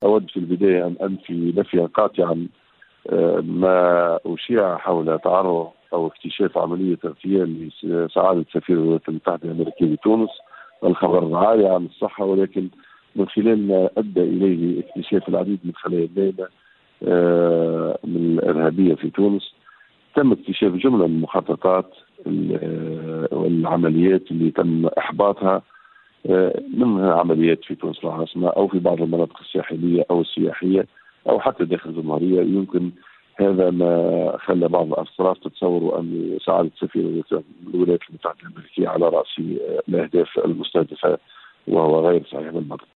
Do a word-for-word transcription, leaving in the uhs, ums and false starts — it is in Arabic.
أود في البداية أن أنفي نفيا قاطعا ما أشيع حول تعرض أو اكتشاف عملية اغتيال لسعادة سفير الولايات المتحدة الأمريكية بتونس. الخبر عالي عن الصحة، ولكن من خلال ما أدى إليه اكتشاف العديد من خلايا الليلة من الإرهابية في تونس، تم اكتشاف جملة من المخططات والعمليات اللي تم إحباطها، منها عمليات في تونس العاصمة أو في بعض المناطق الساحلية أو السياحية أو حتى داخل الجمهورية. يمكن هذا ما خلى بعض الأطراف تتصور أن سعادة سفير الولايات المتحدة الأمريكية على رأس الأهداف المستهدفة، وهو غير صحيح بالمرة.